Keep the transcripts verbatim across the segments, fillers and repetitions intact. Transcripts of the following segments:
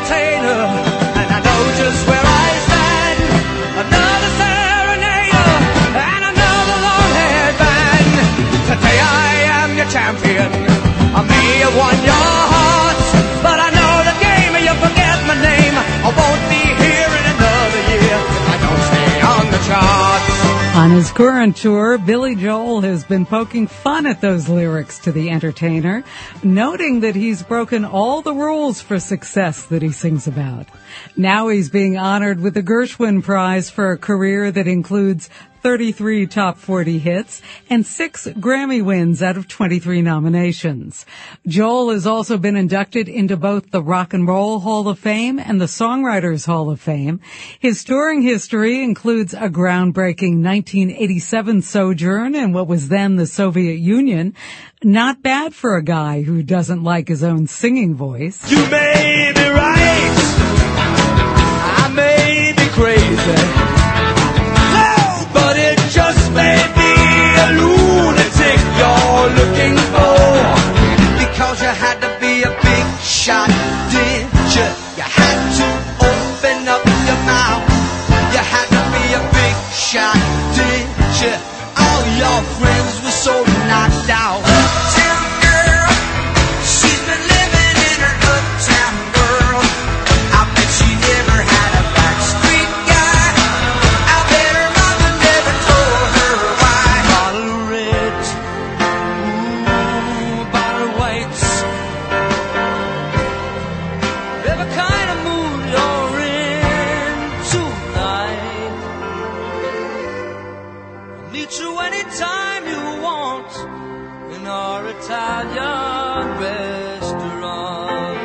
entertainer, and I know just where I stand. Another serenader and another long-haired band. Today I am your champion. I may have won your hearts, but I know the game and you forget my name. I won't be here in another year if I don't stay on the charts. On his current tour, Billy Joel has been poking fun at those lyrics to The Entertainer, noting that he's broken all the rules for success that he sings about. Now he's being honored with the Gershwin Prize for a career that includes thirty-three top forty hits and six Grammy wins out of twenty-three nominations. Joel has also been inducted into both the Rock and Roll Hall of Fame and the Songwriters Hall of Fame. His touring history includes a groundbreaking nineteen eighty-seven sojourn in what was then the Soviet Union. Not bad for a guy who doesn't like his own singing voice. You may be right, I may be crazy, but it just may be a lunatic you're looking for. Because you had to be a big shot, did you? You had to open up your mouth. You had to be a big shot, did you? All your friends were so knocked out. Uptown girl, she's been living in her uptown world. I bet she never had a backstreet guy. I bet her mama never told her why. Bottle red, ooh, bottle whites. Every kind of mood you're in tonight. I'll meet you anytime you want in our Italian restaurant.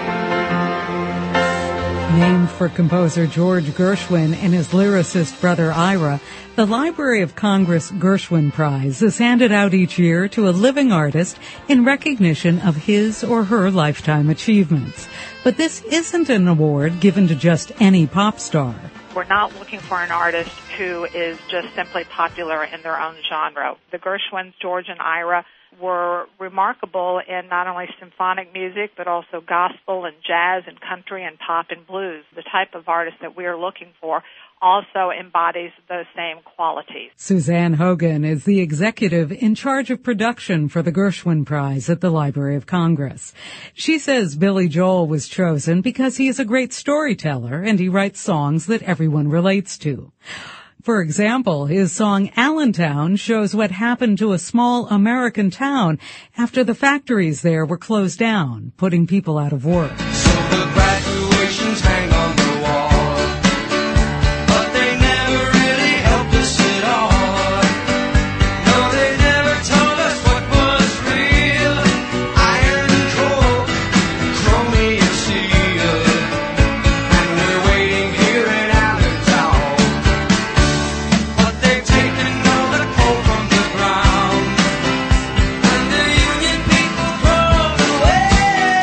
Named for composer George Gershwin and his lyricist brother Ira, the Library of Congress Gershwin Prize is handed out each year to a living artist in recognition of his or her lifetime achievements. But this isn't an award given to just any pop star. We're not looking for an artist who is just simply popular in their own genre. The Gershwins, George and Ira, were remarkable in not only symphonic music, but also gospel and jazz and country and pop and blues. The type of artist that we are looking for also embodies those same qualities. Suzanne Hogan is the executive in charge of production for the Gershwin Prize at the Library of Congress. She says Billy Joel was chosen because he is a great storyteller and he writes songs that everyone relates to. For example, his song Allentown shows what happened to a small American town after the factories there were closed down, putting people out of work. So the graduations hang on the wall, but they never really helped us at all. No, they never told us what was real. Iron and coal, chromium and steel, and we're waiting here in Allentown. But they've taken all the coal from the ground, and the union people drove away.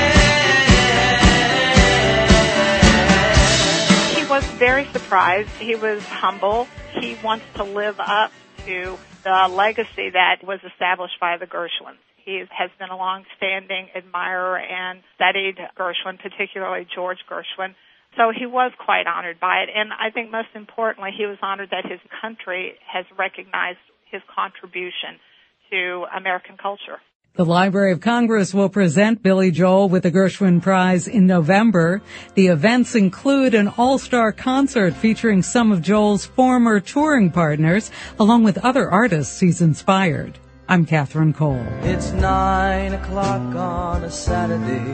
He was very surprised. He was humble. He wants to live up to the legacy that was established by the Gershwins. He has been a long-standing admirer and studied Gershwin, particularly George Gershwin. So he was quite honored by it. And I think most importantly, he was honored that his country has recognized his contribution to American culture. The Library of Congress will present Billy Joel with the Gershwin Prize in November. The events include an all-star concert featuring some of Joel's former touring partners, along with other artists he's inspired. I'm Catherine Cole. It's nine o'clock on a Saturday.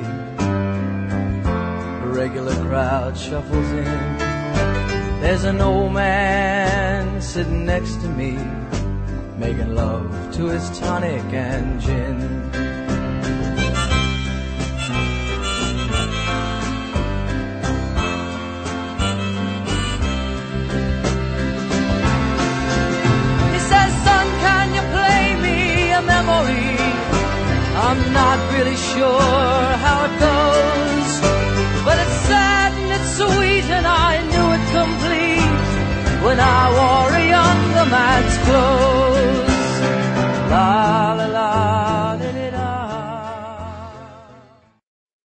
A regular crowd shuffles in. There's an old man sitting next to me, making love to his tonic and gin. He says, son, can you play me a memory? I'm not really sure